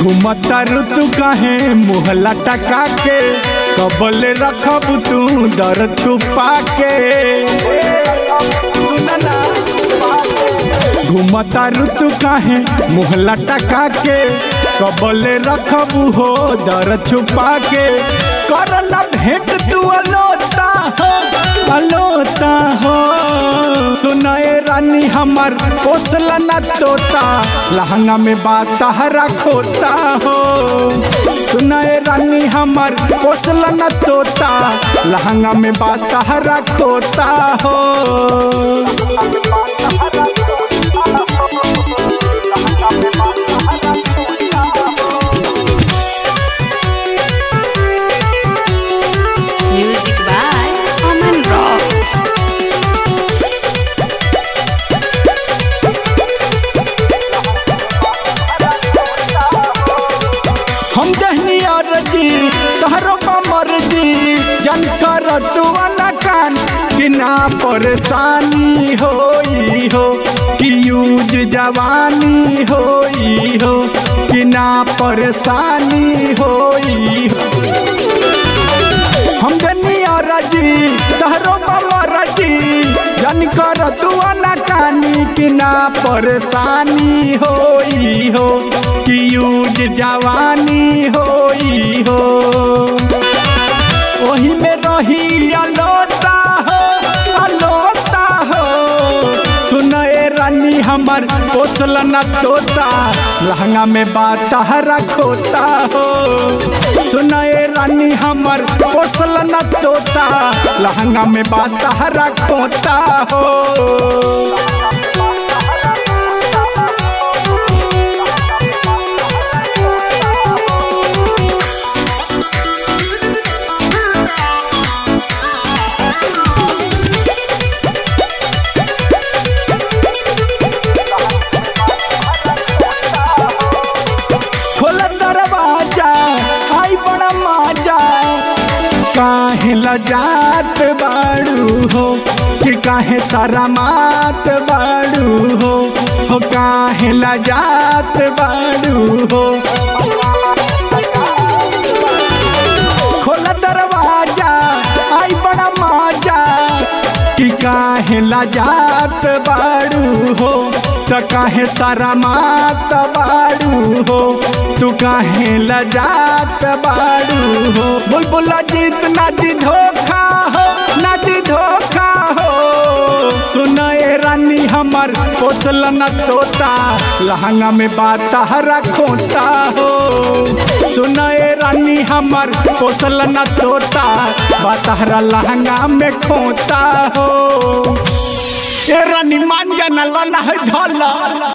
घुमता ऋतु काहे मुहला टका के कबले रखब तू दर तू पाके। घुमता ऋतु काहे मुहला टका के कबले रखब हो दर छुपा के। करना भेंट तू अलोता हो सुनाए रानी हमर पोसला न तोता लहंगा में बात हरा खोता हो। सुनाए रानी हमर पोसला न तोता लहंगा में बात हरा खोता हो। Music by Aman Rock। हम दहनी अरजी तहरो मर्जी जन कर तू अनकान कि ना परेशानी होई हो कि यूज जवानी होई हो कि ना परेशानी होई हो। हम दहनी अरजी तहरो मर्जी जन कर तू अनकानी कि ना परेशानी होई हो कि यूज जवानी होई हो। ओही में रही अलोता हो सुनाए रानी हमर पोसल न तोता लहंगा में बात हरा खोता हो। सुनाए रानी हमर पोसल न तोता लहंगा में बात हरा खोता हो। काहे लजात बाड़ू हो कि काहे शरमात बाड़ू हो काहे लजात बाड़ू हो। खोला दरवाजा आई बड़ा मजा कि काहे लजात बाड़ू हो तो काहे शरमात बाड़ू हो तू काहे लजात बाड़ू हो। बुलबुल जीत ना दी धोखा हो सुनाए रानी हमर पोसल न तोता लहंगा में बात हरा खोता हो। सुनाए रानी हमर पोसल न तोता बात हरा लहंगा में खोता हो। ए रानी मान जाना लना है धला।